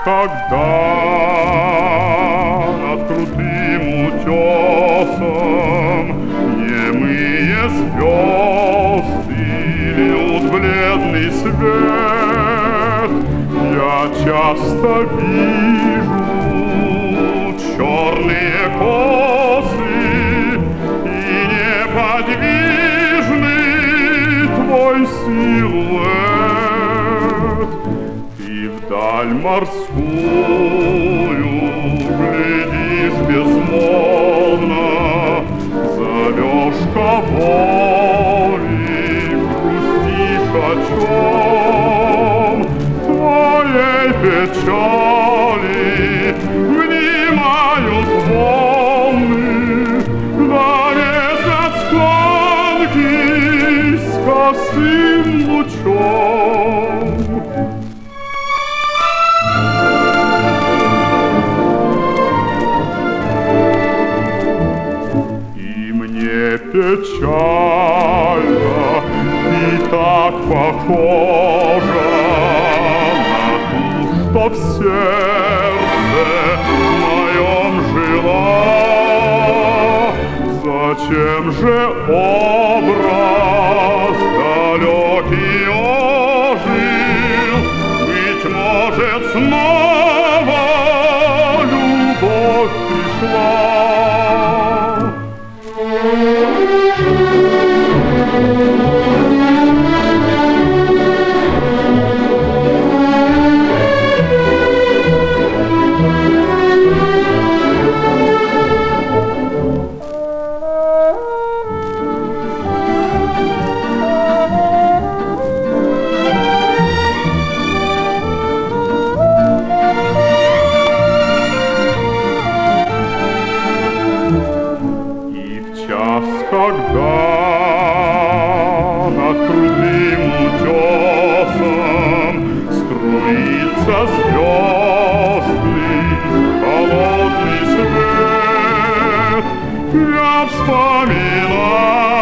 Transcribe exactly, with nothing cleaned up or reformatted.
когда над крутым утесом немые звезды льют бледный свет, я часто вижу черные косы и неподвижный твой силуэт. Вдаль морскую глядишь безмолвно, зовешь кого-нибудь, грустишь о чем твоей печали внимают волны, да месяц тонкий с косым лучом. Печально и так похожа на ту, что в сердце моем жила. Зачем же образ далекий ожил? Быть может, снова любовь пришла. Когда над крутым утесом струится звездный холодный свет, я вспоминаю